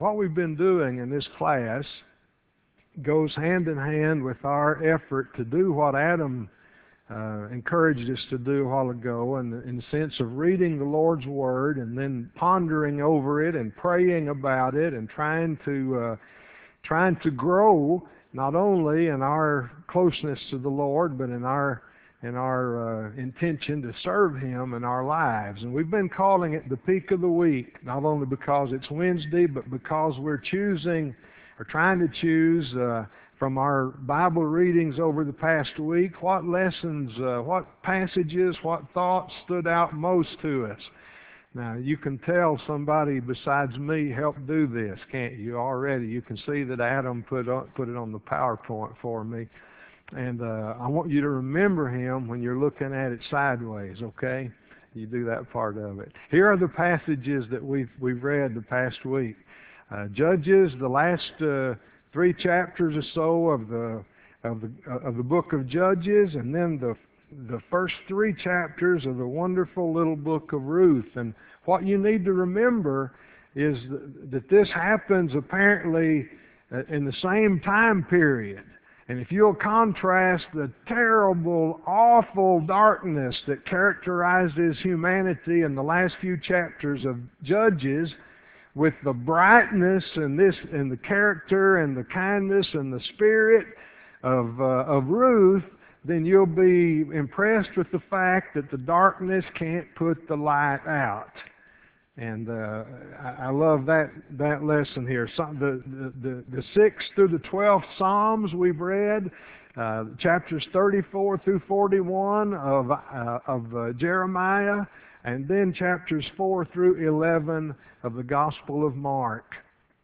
What we've been doing in this class goes hand in hand with our effort to do what Adam encouraged us to do a while ago, in the sense of reading the Lord's Word and then pondering over it and praying about it and trying to grow not only in our closeness to the Lord, but in our intention to serve Him in our lives. And we've been calling it the Peak of the Week, not only because it's Wednesday, but because we're choosing or trying to choose from our Bible readings over the past week what lessons, what passages, what thoughts stood out most to us. Now, you can tell somebody besides me helped do this, can't you, already? You can see that Adam put it on the PowerPoint for me. And I want you to remember him when you're looking at it sideways, okay? You do that part of it. Here are the passages that we've read the past week. Judges, the last 3 chapters or so of the book of Judges, and then the first 3 chapters of the wonderful little book of Ruth. And what you need to remember is that this happens apparently in the same time period. And if you'll contrast the terrible, awful darkness that characterizes humanity in the last few chapters of Judges with the brightness and the character and the kindness and the spirit of Ruth, then you'll be impressed with the fact that the darkness can't put the light out. And I love that lesson here. The 6th through the 12th Psalms we've read, chapters 34 through 41 of Jeremiah, and then chapters 4 through 11 of the Gospel of Mark.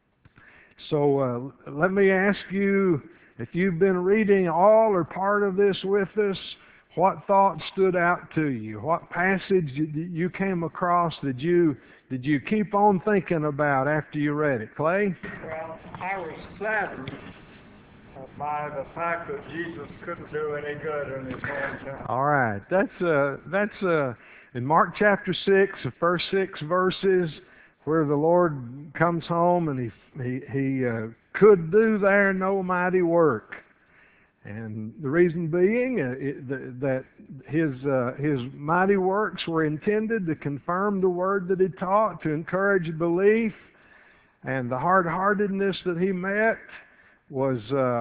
So let me ask you, if you've been reading all or part of this with us, what thoughts stood out to you? What passage you came across did you keep on thinking about after you read it? Clay? Well, I was saddened by the fact that Jesus couldn't do any good in his hometown. All right. That's in Mark chapter 6, the first 6 verses, where the Lord comes home and he could do there no mighty work. And the reason being that his mighty works were intended to confirm the word that he taught, to encourage belief, and the hard-heartedness that he met was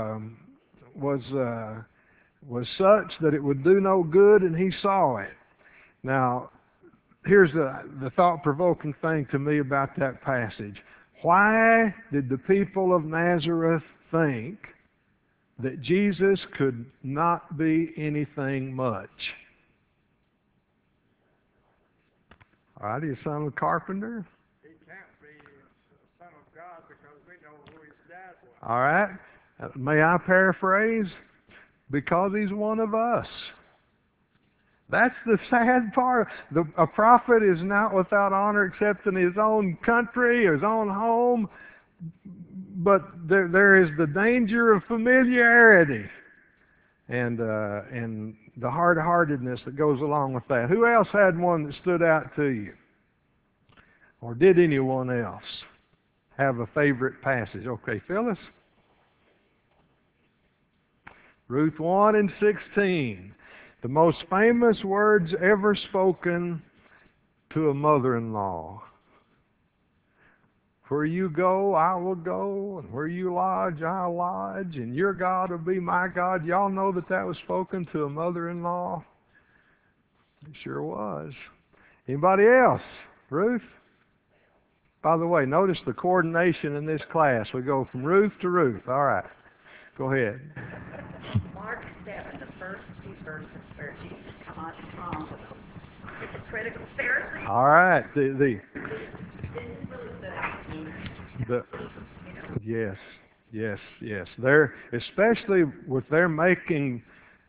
such that it would do no good, and he saw it. Now, here's the thought-provoking thing to me about that passage. Why did the people of Nazareth think that Jesus could not be anything much? All right, he's son of a carpenter. He can't be the Son of God because we know who his dad was. All right, may I paraphrase? Because he's one of us. That's the sad part. A prophet is not without honor except in his own country, his own home. But there is the danger of familiarity and the hard-heartedness that goes along with that. Who else had one that stood out to you? Or did anyone else have a favorite passage? Okay, Phyllis? Ruth 1 and 16. The most famous words ever spoken to a mother-in-law. Where you go, I will go, and where you lodge, I'll lodge, and your God will be my God. Y'all know that was spoken to a mother-in-law? It sure was. Anybody else? Ruth? By the way, notice the coordination in this class. We go from Ruth to Ruth. All right. Go ahead. Mark 7, the first 2 verses where Jesus comes with a hypocritical Pharisee. All right. Didn't really stood out to me. Yes. They're, especially with their making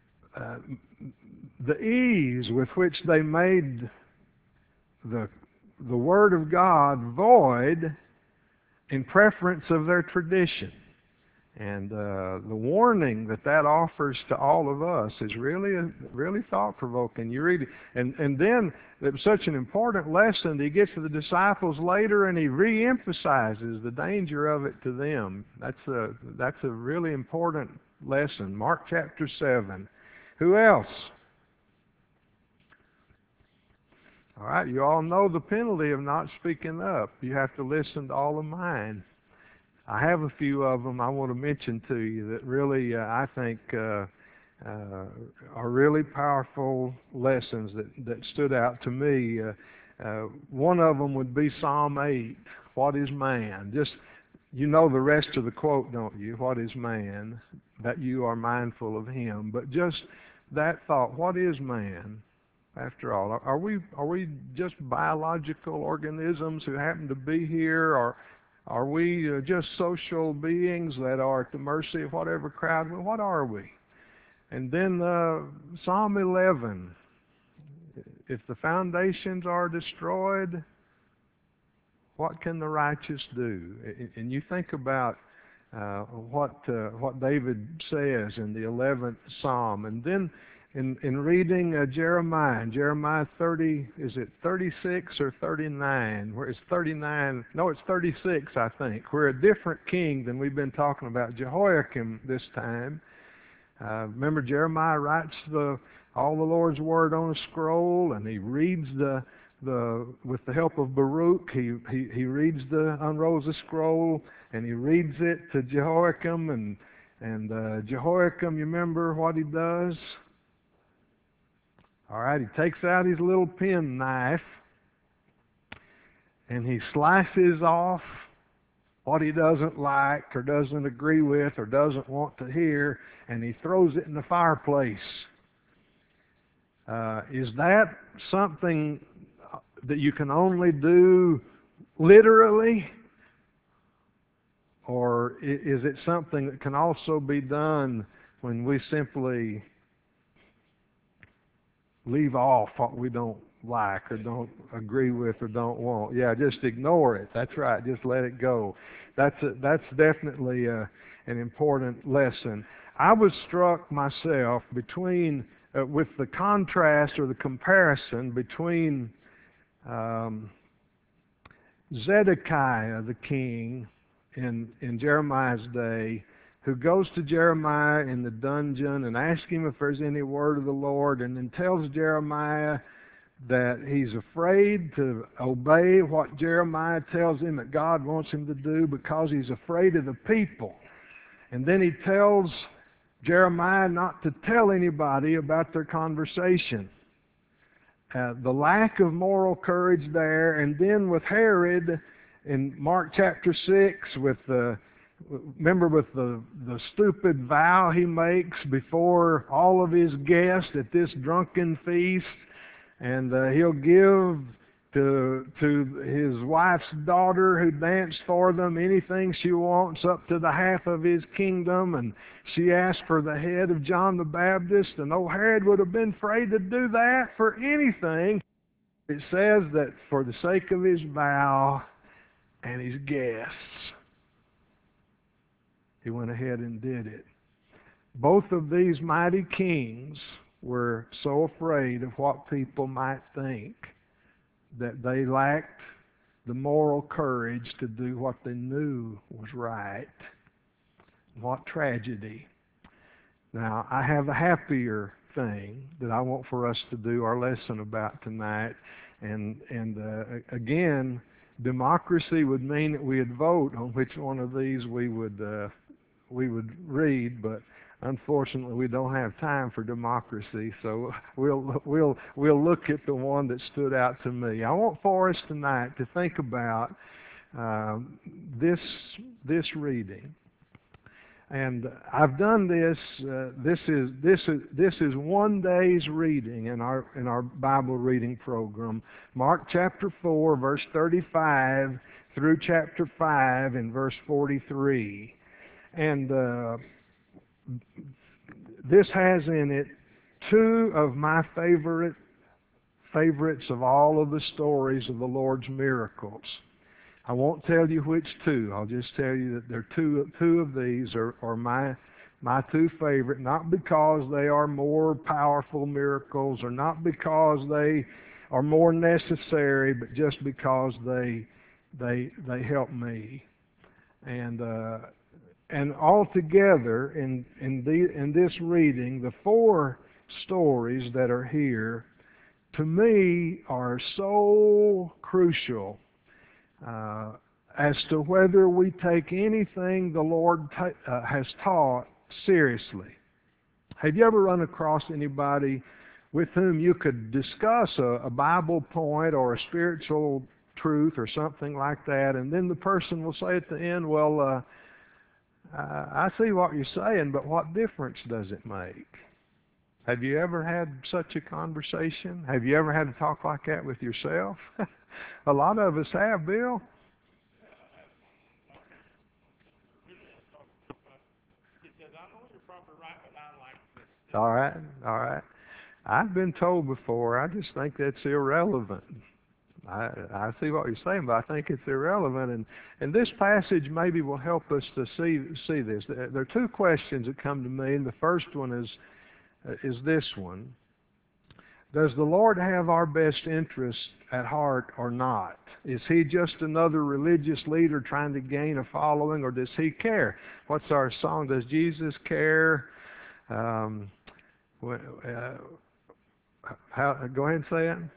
the ease with which they made the Word of God void in preference of their tradition. And the warning that offers to all of us is really thought-provoking. You read it, and then it was such an important lesson that he gets to the disciples later, and he re-emphasizes the danger of it to them. That's a really important lesson. Mark chapter 7. Who else? All right, you all know the penalty of not speaking up. You have to listen to all of mine. I have a few of them I want to mention to you that really, I think, are really powerful lessons that stood out to me. One of them would be Psalm 8. What is man? Just, you know the rest of the quote, don't you? What is man? That you are mindful of him. But just that thought, what is man? After all, are we just biological organisms who happen to be here, or are we just social beings that are at the mercy of whatever crowd? Well, what are we? And then Psalm 11. If the foundations are destroyed, what can the righteous do? And you think about what David says in the 11th Psalm, and then in reading Jeremiah 30, is it 36 or 39? Where it's 39? No, it's 36, I think. We're a different king than we've been talking about, Jehoiakim, this time. Remember, Jeremiah writes all the Lord's word on a scroll, and he reads with the help of Baruch, he unrolls the scroll, and he reads it to Jehoiakim, and Jehoiakim, you remember what he does? All right, he takes out his little penknife, and he slices off what he doesn't like or doesn't agree with or doesn't want to hear, and he throws it in the fireplace. Is that something that you can only do literally? Or is it something that can also be done when we simply leave off what we don't like or don't agree with or don't want? Yeah, just ignore it. That's right. Just let it go. That's definitely an important lesson. I was struck myself with the contrast or the comparison between Zedekiah the king in Jeremiah's day, who goes to Jeremiah in the dungeon and asks him if there's any word of the Lord, and then tells Jeremiah that he's afraid to obey what Jeremiah tells him that God wants him to do because he's afraid of the people. And then he tells Jeremiah not to tell anybody about their conversation. The lack of moral courage there, and then with Herod in Mark chapter 6, remember with the stupid vow he makes before all of his guests at this drunken feast, and he'll give to his wife's daughter who danced for them anything she wants up to the half of his kingdom, and she asked for the head of John the Baptist, and old Herod would have been afraid to do that for anything. It says that for the sake of his vow and his guests, he went ahead and did it. Both of these mighty kings were so afraid of what people might think that they lacked the moral courage to do what they knew was right. What tragedy. Now, I have a happier thing that I want for us to do our lesson about tonight. And again, democracy would mean that we'd vote on which one of these we would read, but unfortunately we don't have time for democracy, so we'll look at the one that stood out to me. I want for us tonight to think about this reading. And I've done this. This is one day's reading in our Bible reading program. Mark chapter 4, verse 35 through chapter 5 and verse 43. And this has in it two of my favorites of all of the stories of the Lord's miracles. I won't tell you which two. I'll just tell you that there are two of these are my two favorite, not because they are more powerful miracles or not because they are more necessary, but just because they help me. And altogether in this reading, the four stories that are here, to me, are so crucial as to whether we take anything the Lord has taught seriously. Have you ever run across anybody with whom you could discuss a Bible point or a spiritual truth or something like that, and then the person will say at the end, well, I see what you're saying, but what difference does it make? Have you ever had such a conversation? Have you ever had to talk like that with yourself? A lot of us have, Bill. All right. I've been told before, I just think that's irrelevant. I see what you're saying, but I think it's irrelevant. And this passage maybe will help us to see this. There are two questions that come to me, and the first one is this one. Does the Lord have our best interest at heart or not? Is He just another religious leader trying to gain a following, or does He care? What's our song? Does Jesus care? Go ahead and say it.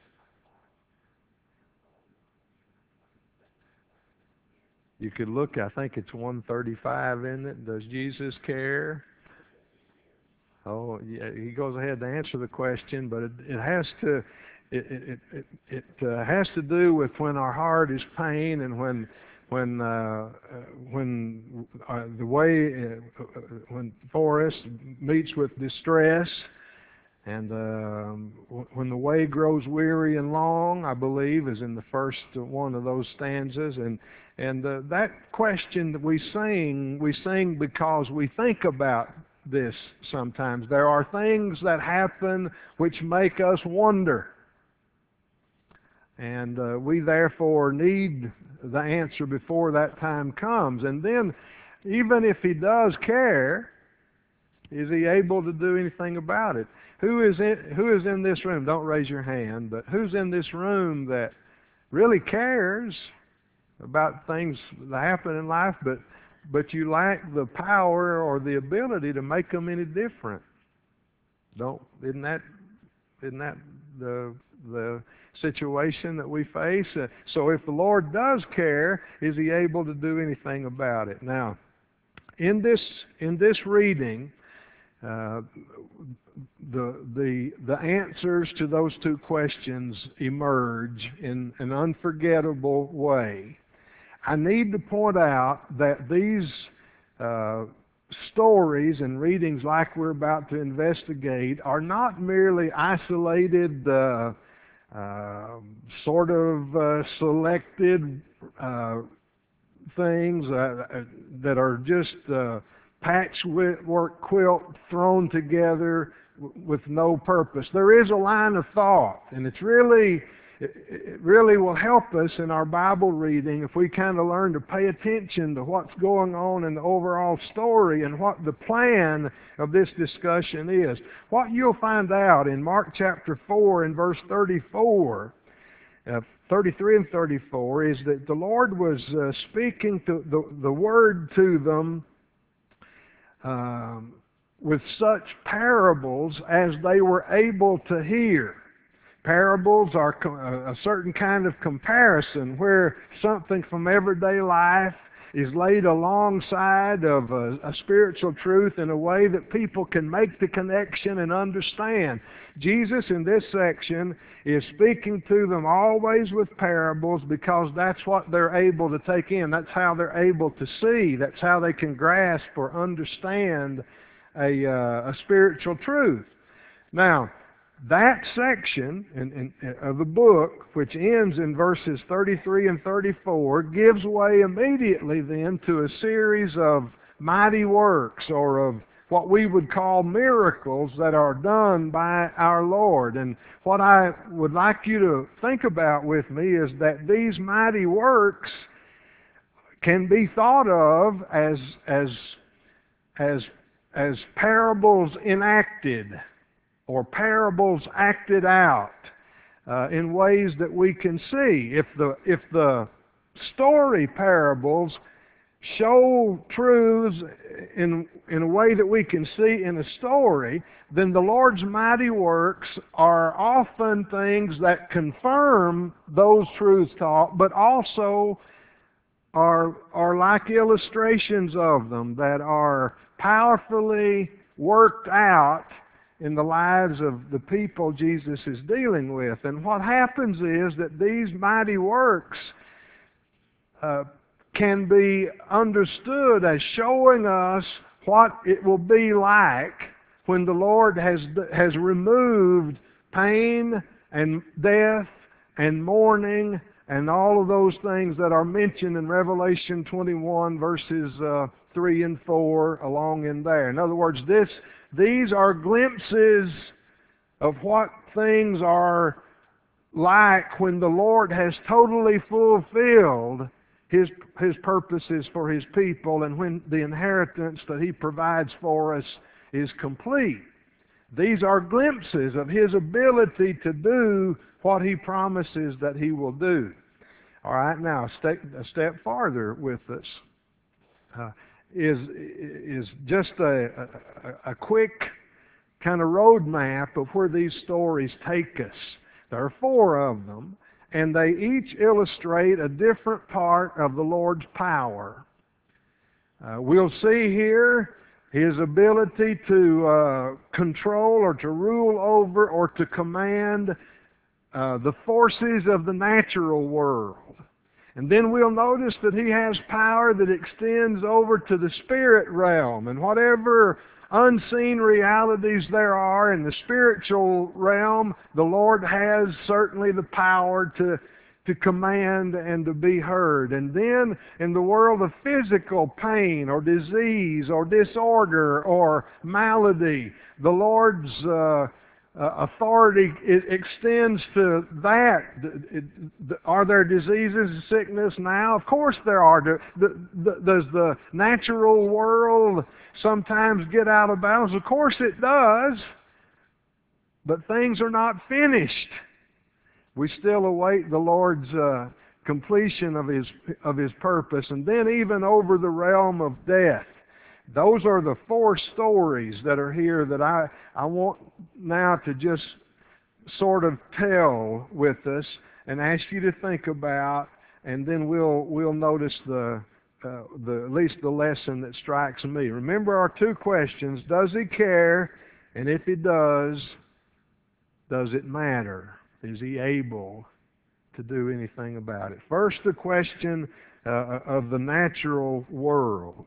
You could look, I think it's 135, isn't it? Does Jesus care? Oh, yeah, he goes ahead to answer the question, but it has to has to do with when our heart is pain and when the way when Forrest meets with distress, and when the way grows weary and long, I believe, is in the first one of those stanzas, and that question that we sing because we think about this sometimes. There are things that happen which make us wonder, and we therefore need the answer before that time comes. And then, even if He does care, is He able to do anything about it? Who is in this room? Don't raise your hand, but who's in this room that really cares about things that happen in life, but you lack the power or the ability to make them any different? Isn't that the situation that we face? So if the Lord does care, is He able to do anything about it? Now, in this reading, the answers to those two questions emerge in an unforgettable way. I need to point out that these stories and readings like we're about to investigate are not merely isolated, sort of selected things that are just patchwork quilt thrown together with no purpose. There is a line of thought, and it really will help us in our Bible reading if we kind of learn to pay attention to what's going on in the overall story and what the plan of this discussion is. What you'll find out in Mark chapter 4 and verse 33 and 34 is that the Lord was speaking to the Word to them with such parables as they were able to hear. Parables are a certain kind of comparison where something from everyday life is laid alongside of a spiritual truth in a way that people can make the connection and understand. Jesus in this section is speaking to them always with parables because that's what they're able to take in. That's how they're able to see. That's how they can grasp or understand a spiritual truth. Now, that section of the book, which ends in verses 33 and 34, gives way immediately then to a series of mighty works, or of what we would call miracles that are done by our Lord. And what I would like you to think about with me is that these mighty works can be thought of as parables enacted or parables acted out in ways that we can see. If the story parables show truths in a way that we can see in a story, then the Lord's mighty works are often things that confirm those truths taught, but also are like illustrations of them that are powerfully worked out in the lives of the people Jesus is dealing with. And what happens is that these mighty works can be understood as showing us what it will be like when the Lord has removed pain and death and mourning and all of those things that are mentioned in Revelation 21 verses 3 and 4 along in there. In other words, these are glimpses of what things are like when the Lord has totally fulfilled His purposes for His people, and when the inheritance that He provides for us is complete. These are glimpses of His ability to do what He promises that He will do. All right, now a step farther with us is just a quick kind of roadmap of where these stories take us. There are 4 of them, and they each illustrate a different part of the Lord's power. We'll see here His ability to control or to rule over or to command the forces of the natural world. And then we'll notice that He has power that extends over to the spirit realm, and whatever unseen realities there are in the spiritual realm, the Lord has certainly the power to command and to be heard. And then in the world of physical pain or disease or disorder or malady, the Lord's authority extends to that. Are there diseases and sickness now? Of course there are. Does the natural world sometimes get out of balance? Of course it does. But things are not finished. We still await the Lord's completion of His purpose. And then even over the realm of death. Those are the 4 stories that are here that I want now to just sort of tell with us and ask you to think about, and then we'll notice at least the lesson that strikes me. Remember our 2 questions: does He care? And if He does it matter? Is He able to do anything about it? First, the question of the natural world.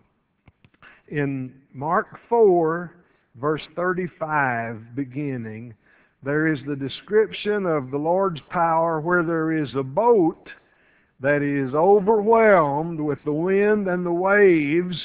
In Mark 4, verse 35 beginning, there is the description of the Lord's power where there is a boat that is overwhelmed with the wind and the waves,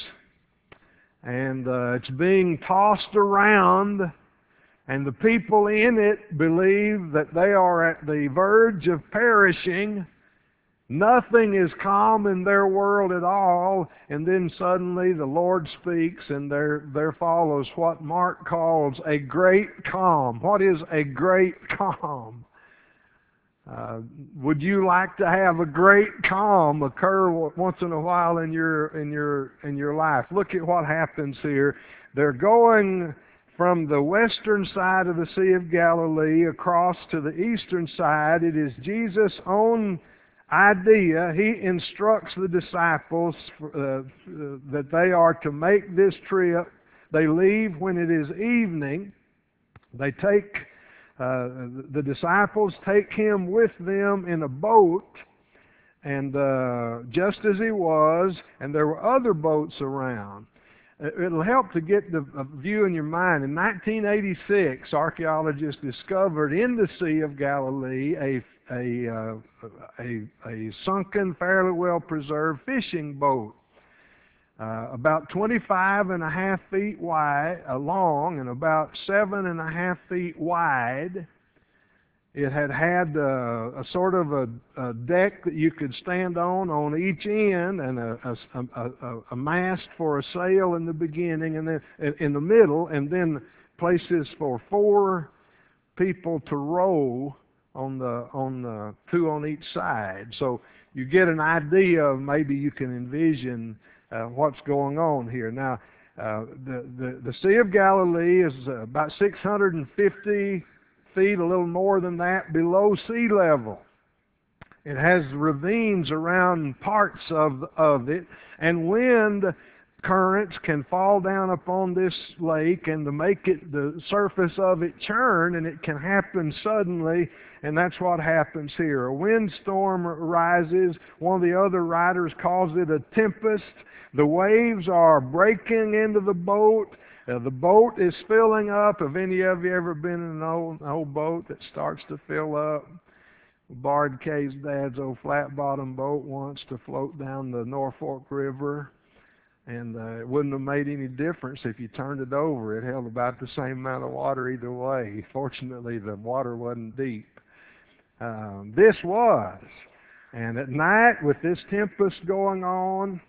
and it's being tossed around, and the people in it believe that they are at the verge of perishing. Nothing is calm in their world at all, and then suddenly the Lord speaks, and there follows what Mark calls a great calm. What is a great calm? Would you like to have a great calm occur once in a while in your life? Look at what happens here. They're going from the western side of the Sea of Galilee across to the eastern side. It is Jesus' own idea. He instructs the disciples that they are to make this trip. They leave when it is evening. They take the disciples take Him with them in a boat, and just as He was, and there were other boats around. It'll help to get a view in your mind. In 1986, archaeologists discovered in the Sea of Galilee a sunken, fairly well-preserved fishing boat, about 25.5 feet long and about 7.5 feet wide. It had a sort of a deck that you could stand on each end, and a mast for a sail in the beginning, and then in the middle, and then places for 4 people to row on the 2 on each side. So you get an idea of, maybe you can envision what's going on here. Now, the Sea of Galilee is about 650 feet, a little more than that, below sea level. It has ravines around parts of it, and wind currents can fall down upon this lake and to make it, the surface of it, churn, and it can happen suddenly, and that's what happens here. A windstorm rises. One of the other writers calls it a tempest. The waves are breaking into the boat. The boat is filling up. Have any of you ever been in an old boat that starts to fill up? Borrowed Kay's dad's old flat-bottom boat once to float down the Norfolk River, and it wouldn't have made any difference if you turned it over. It held about the same amount of water either way. Fortunately, the water wasn't deep. This was. And at night, with this tempest going on,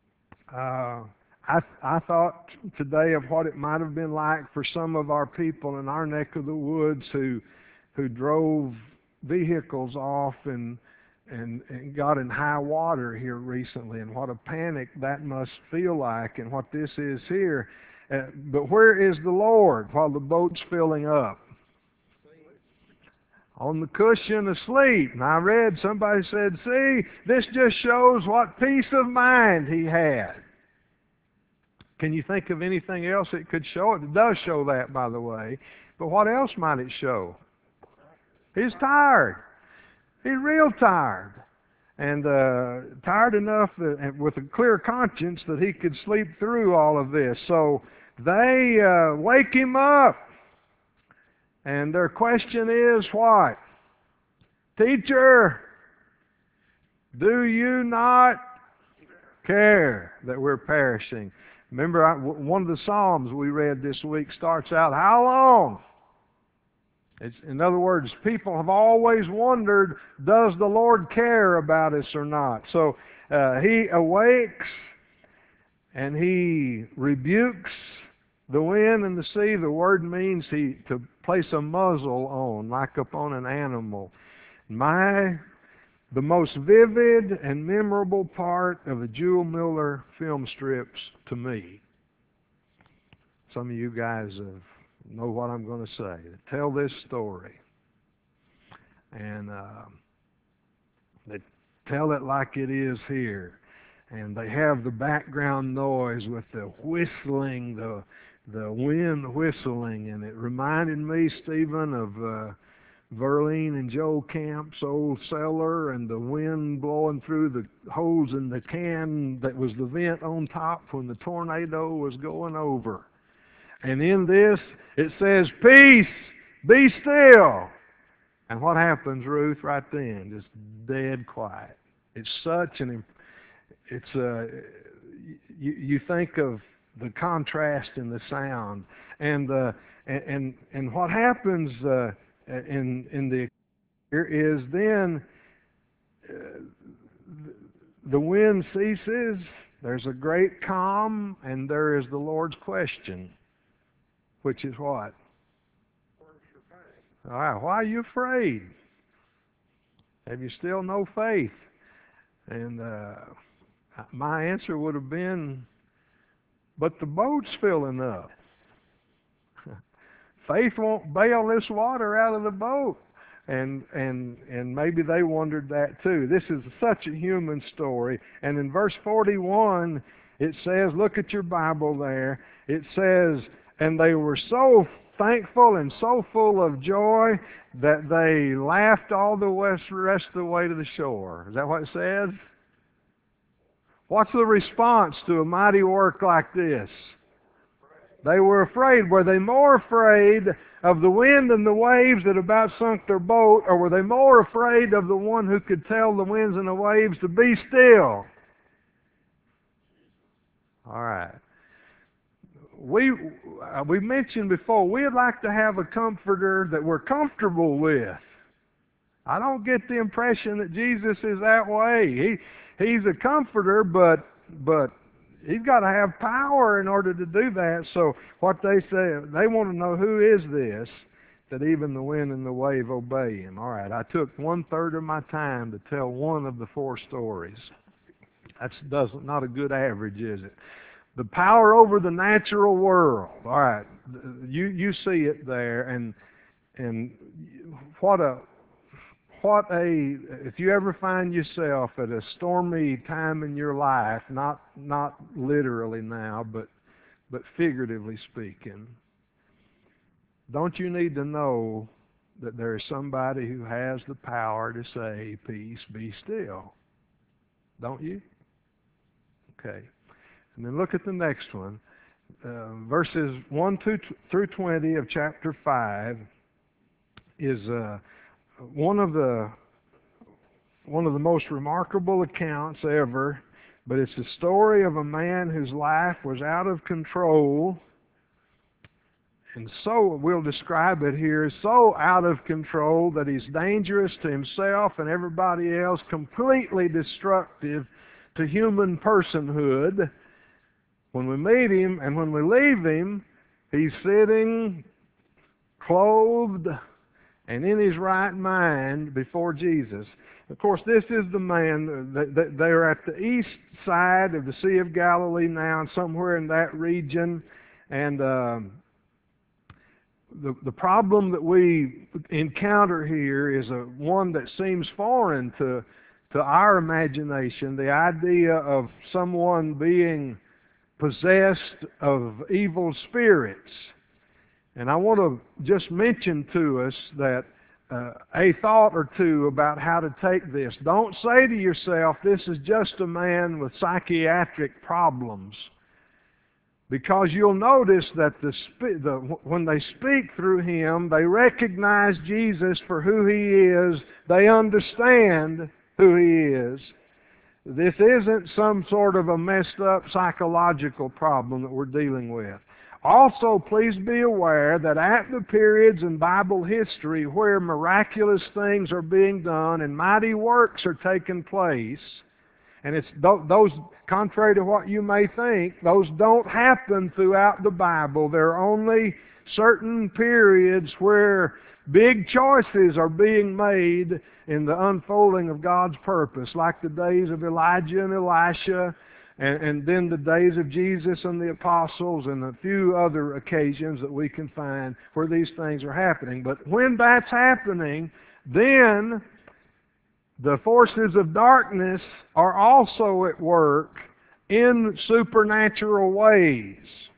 I thought today of what it might have been like for some of our people in our neck of the woods who drove vehicles off and got in high water here recently, and what a panic that must feel like, and what this is here. But where is the Lord while the boat's filling up? On the cushion, asleep. And I read, somebody said, see, this just shows what peace of mind he had. Can you think of anything else it could show? It does show that, by the way. But what else might it show? He's tired. He's real tired. And tired enough that, with a clear conscience, that he could sleep through all of this. So they wake him up. And their question is what? Teacher, do you not care that we're perishing? Remember, one of the Psalms we read this week starts out, how long? In other words, people have always wondered, does the Lord care about us or not? So he awakes and he rebukes the wind and the sea. The word means to place a muzzle on, like upon an animal. The most vivid and memorable part of the Jewel Miller film strips to me. Some of you guys know what I'm going to say. Tell this story. And they tell it like it is here. And they have the background noise with the whistling, the wind whistling. And it reminded me, Stephen, of Verlene and Joe Camp's old cellar, and the wind blowing through the holes in the can that was the vent on top when the tornado was going over. And in this, it says, peace, be still. And what happens, Ruth, right then? Just dead quiet. It's such an, you think of the contrast in the sound. And what happens in the is then the wind ceases, there's a great calm, and there is the Lord's question, which is what? All right, why are you afraid? Have you still no faith? And my answer would have been, but the boat's filling up. Faith won't bail this water out of the boat. And maybe they wondered that too. This is such a human story. And in verse 41, it says, look at your Bible there. It says, and they were so thankful and so full of joy that they laughed all the rest of the way to the shore. Is that what it says? What's the response to a mighty work like this? They were afraid. Were they more afraid of the wind and the waves that about sunk their boat, or were they more afraid of the one who could tell the winds and the waves to be still? All right. We mentioned before, we'd like to have a comforter that we're comfortable with. I don't get the impression that Jesus is that way. He's a comforter, but he's got to have power in order to do that. So what they say, they want to know, who is this that even the wind and the wave obey him? All right, I took 1/3 of my time to tell one of the 4 stories. Not a good average, is it? The power over the natural world. All right, you see it there, and if you ever find yourself at a stormy time in your life, not literally now, but figuratively speaking, don't you need to know that there is somebody who has the power to say, "Peace, be still"? Don't you? Okay. And then look at the next one. Verses 1 through 20 of chapter 5 is one of the most remarkable accounts ever, but it's the story of a man whose life was out of control, and so we'll describe it here, so out of control that he's dangerous to himself and everybody else, completely destructive to human personhood. When we meet him and when we leave him, he's sitting clothed and in his right mind before Jesus. Of course, this is the man that they're at the east side of the Sea of Galilee now, somewhere in that region. And the problem that we encounter here is one that seems foreign to our imagination, the idea of someone being possessed of evil spirits. And I want to just mention to us that a thought or two about how to take this. Don't say to yourself, this is just a man with psychiatric problems. Because you'll notice that when they speak through him, they recognize Jesus for who he is. They understand who he is. This isn't some sort of a messed up psychological problem that we're dealing with. Also, please be aware that at the periods in Bible history where miraculous things are being done and mighty works are taking place, and it's those, contrary to what you may think, those don't happen throughout the Bible. There are only certain periods where big choices are being made in the unfolding of God's purpose, like the days of Elijah and Elisha, and then the days of Jesus and the apostles, and a few other occasions that we can find where these things are happening. But when that's happening, then the forces of darkness are also at work in supernatural ways.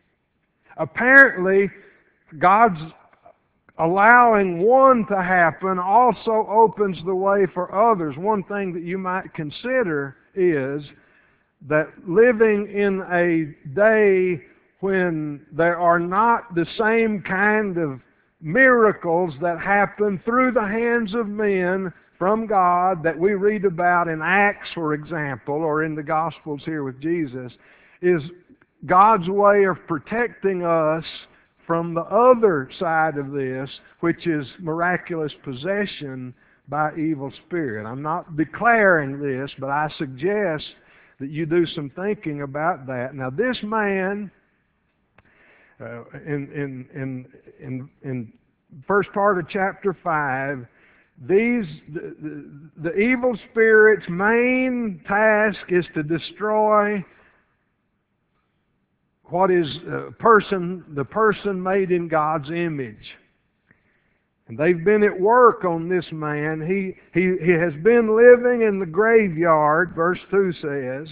Apparently, God's allowing one to happen also opens the way for others. One thing that you might consider is that living in a day when there are not the same kind of miracles that happen through the hands of men from God that we read about in Acts, for example, or in the Gospels here with Jesus, is God's way of protecting us from the other side of this, which is miraculous possession by evil spirit. I'm not declaring this, but I suggest that you do some thinking about that. Now, this man, in first part of chapter 5, the evil spirit's main task is to destroy what is the person made in God's image. And they've been at work on this man. He has been living in the graveyard, verse 2 says.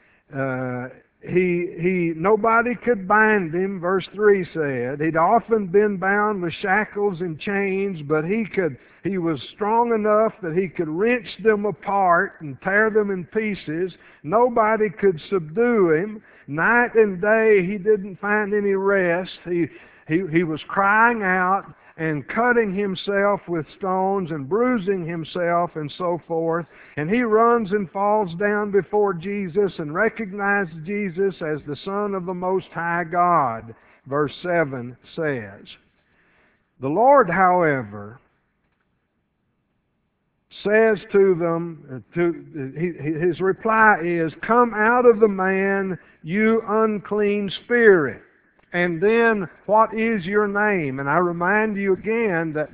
Nobody could bind him, verse 3 said. He'd often been bound with shackles and chains, but he was strong enough that he could wrench them apart and tear them in pieces. Nobody could subdue him. Night and day he didn't find any rest. He was crying out and cutting himself with stones and bruising himself and so forth. And he runs and falls down before Jesus and recognizes Jesus as the Son of the Most High God, verse 7 says. The Lord, however, says to them, his reply is, "Come out of the man, you unclean spirit." And then, "What is your name?" And I remind you again that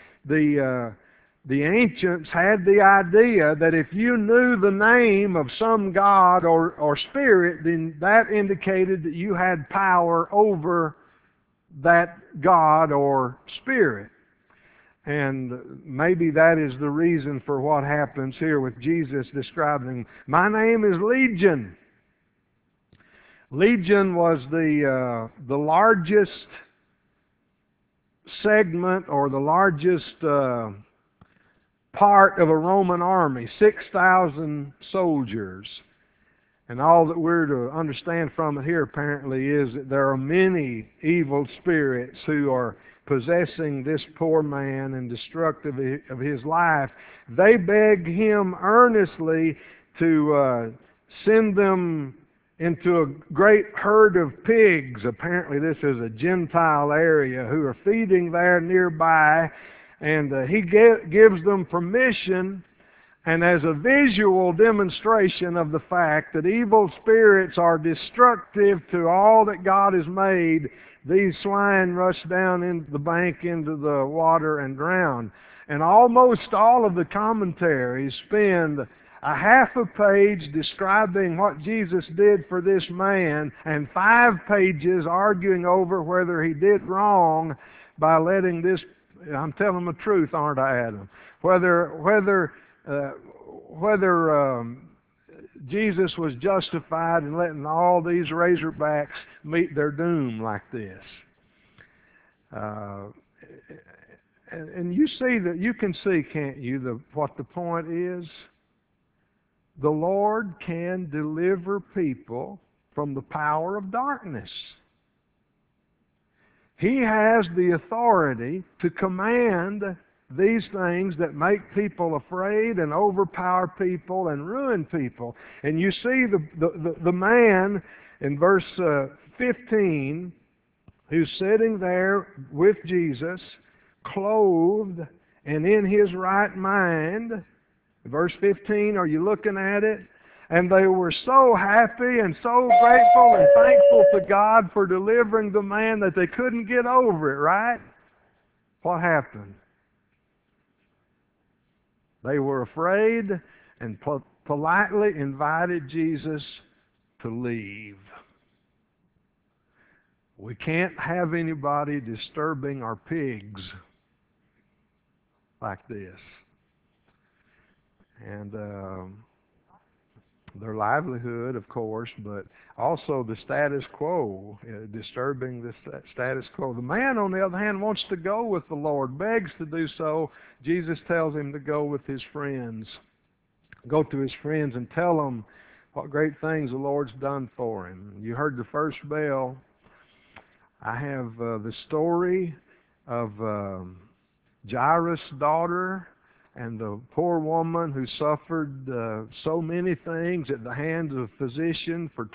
the ancients had the idea that if you knew the name of some god or spirit, then that indicated that you had power over that god or spirit. And maybe that is the reason for what happens here with Jesus describing, "My name is Legion." Legion was the largest segment or the largest part of a Roman army, 6,000 soldiers. And all that we're to understand from it here apparently is that there are many evil spirits who are possessing this poor man and destructive of his life. They beg him earnestly to send them into a great herd of pigs. Apparently this is a Gentile area who are feeding there nearby, and he gives them permission. And as a visual demonstration of the fact that evil spirits are destructive to all that God has made, these swine rush down into the bank, into the water, and drown. And almost all of the commentaries spend a half a page describing what Jesus did for this man, and 5 pages arguing over whether he did wrong by letting this, I'm telling the truth, aren't I, Adam? Whether Jesus was justified in letting all these Razorbacks meet their doom like this. And you see that, you can see, can't you, what the point is? The Lord can deliver people from the power of darkness. He has the authority to command these things that make people afraid and overpower people and ruin people. And you see the man in verse 15 who's sitting there with Jesus, clothed and in his right mind. Verse 15, are you looking at it? And they were so happy and so grateful and thankful to God for delivering the man that they couldn't get over it, right? What happened? They were afraid and politely invited Jesus to leave. We can't have anybody disturbing our pigs like this. And their livelihood, of course, but also the status quo, disturbing the status quo. The man, on the other hand, wants to go with the Lord, begs to do so. Jesus tells him to go with his friends. Go to his friends and tell them what great things the Lord's done for him. You heard the first bell. I have the story of Jairus' daughter, and the poor woman who suffered so many things at the hands of physicians for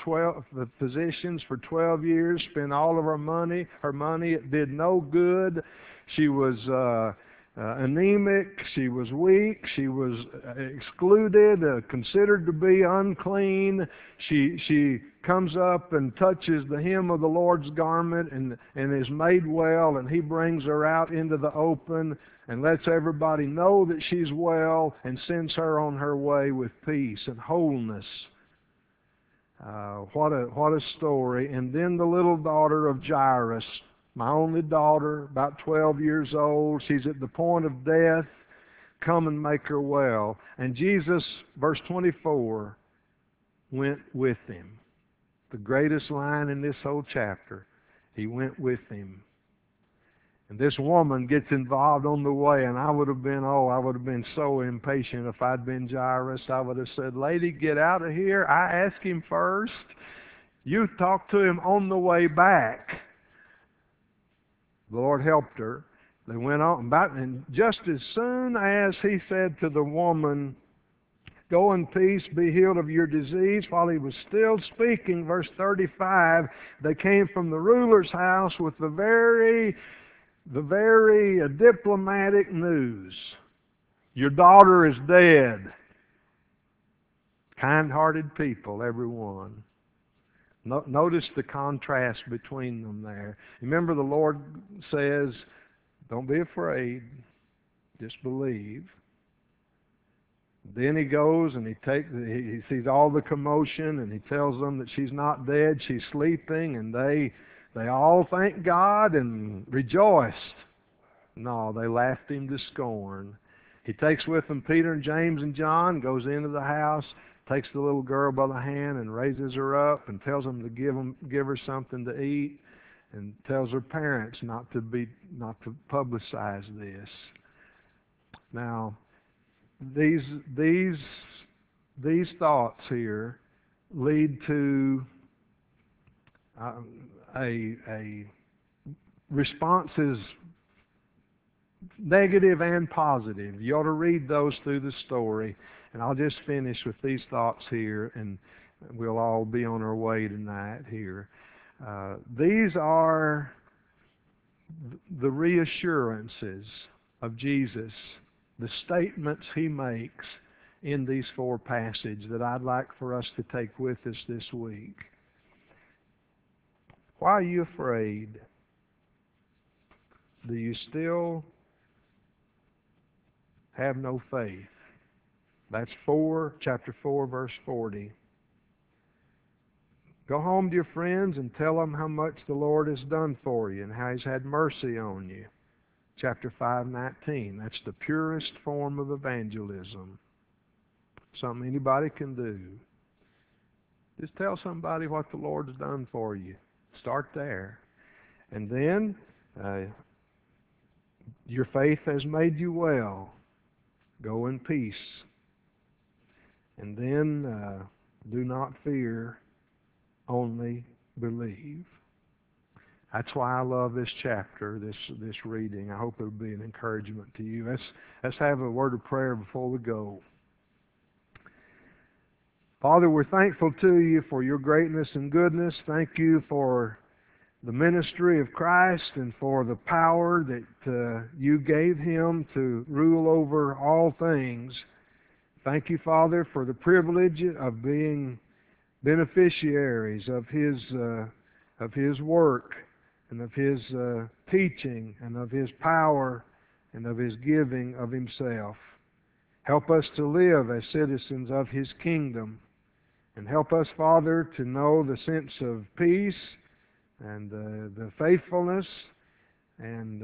12 years, spent all of her money. It did no good. She was anemic. She was weak. She was excluded, considered to be unclean. She comes up and touches the hem of the Lord's garment and is made well, and he brings her out into the open and lets everybody know that she's well and sends her on her way with peace and wholeness. What a story. And then the little daughter of Jairus, my only daughter, about 12 years old. She's at the point of death. Come and make her well. And Jesus, verse 24, went with him. The greatest line in this whole chapter. He went with him. And this woman gets involved on the way, and I would have been so impatient if I'd been Jairus. I would have said, "Lady, get out of here. I asked him first. You talk to him on the way back." The Lord helped her. They went on, and just as soon as he said to the woman, "Go in peace, be healed of your disease," while he was still speaking, verse 35, they came from the ruler's house with the very diplomatic news. Your daughter is dead. Kind-hearted people, every one. Notice the contrast between them there. Remember, the Lord says, don't be afraid, just believe. Then he goes and he sees all the commotion, and he tells them that she's not dead, she's sleeping, and they all thank God and rejoiced. No, they laughed him to scorn. He takes with him Peter and James and John, goes into the house, takes the little girl by the hand and raises her up and tells them to give her something to eat, and tells her parents not to publicize this. Now, these thoughts here lead to a responses, negative and positive. You ought to read those through the story. And I'll just finish with these thoughts here, and we'll all be on our way tonight here. These are the reassurances of Jesus, the statements he makes in these four passages that I'd like for us to take with us this week. Why are you afraid? Do you still have no faith? That's chapter 4, verse 40. Go home to your friends and tell them how much the Lord has done for you and how He's had mercy on you. Chapter 5:19. That's the purest form of evangelism. Something anybody can do. Just tell somebody what the Lord's done for you. Start there. And then, your faith has made you well. Go in peace. And then, do not fear, only believe. That's why I love this chapter, this reading. I hope it'll be an encouragement to you. Let's have a word of prayer before we go. Father, we're thankful to you for your greatness and goodness. Thank you for the ministry of Christ and for the power that you gave Him to rule over all things. Thank you, Father, for the privilege of being beneficiaries of His work and of His teaching and of His power and of His giving of Himself. Help us to live as citizens of His kingdom, and help us, Father, to know the sense of peace and the faithfulness and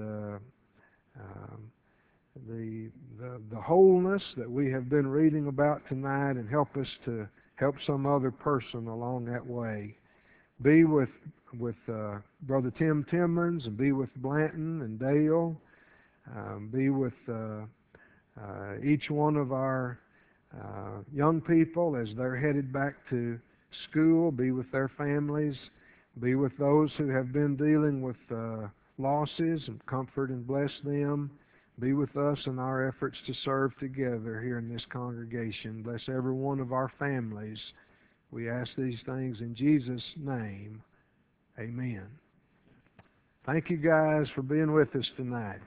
the wholeness that we have been reading about tonight, and help us to help some other person along that way. Be with Brother Tim Timmons, and be with Blanton and Dale. Be with each one of our young people as they're headed back to school. Be with their families. Be with those who have been dealing with losses, and comfort and bless them. Be with us in our efforts to serve together here in this congregation. Bless every one of our families. We ask these things in Jesus' name. Amen. Thank you guys for being with us tonight.